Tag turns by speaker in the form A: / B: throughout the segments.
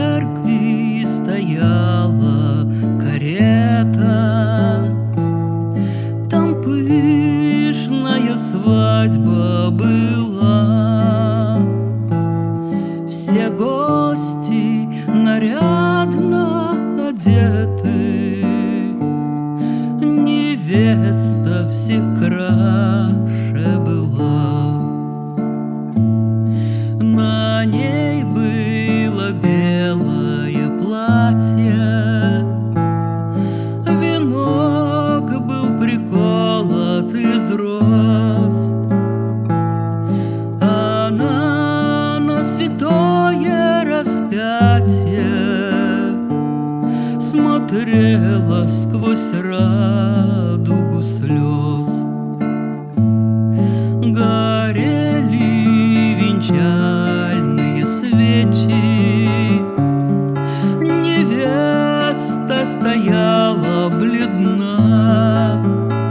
A: церкви стояла карета, там пышная свадьба была. Все гости нарядно одеты, невеста всех краше была. На ней было белое платье, венок был приколот из роз. Она на святое распятие смотрела сквозь радугу слез. Горели венчальные свечи, невеста стояла бледна.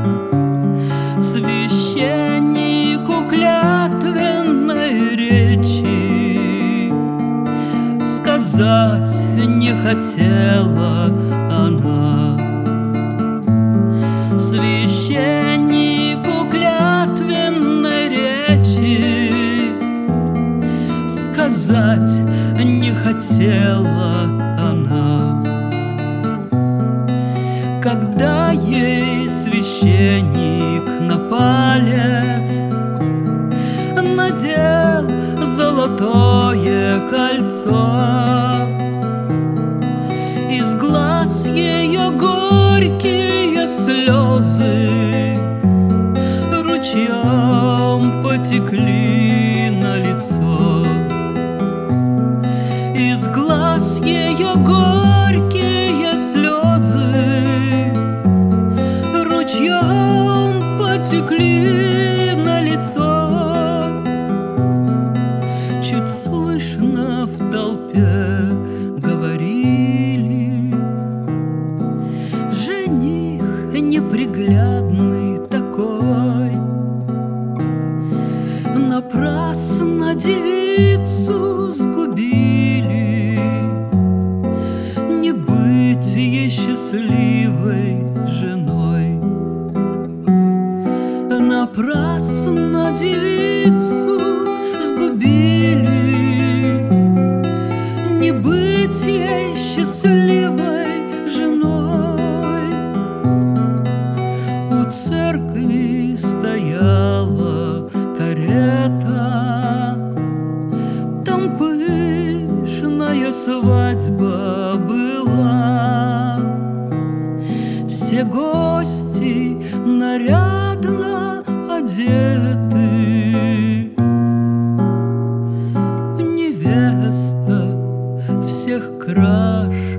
A: Священнику клятвенной речи сказать не хотела она. Священнику клятвенной речи сказать не хотела она. Когда ей священник на палец надел золотое кольцо, из глаз ее горькие слезы ручьем потекли на лицо. Из глаз ее горькие слезы ручьем потекли на лицо. Чуть слышно в толпе говорили: жених неприглядный такой, напрасно девицу сгубили, не быть ей счастливой женой. Напрасно девицу сгубили, не быть ей счастливой женой. У церкви стояла карета, там пышная свадьба была. Все гости нарядно одеты, невеста всех краше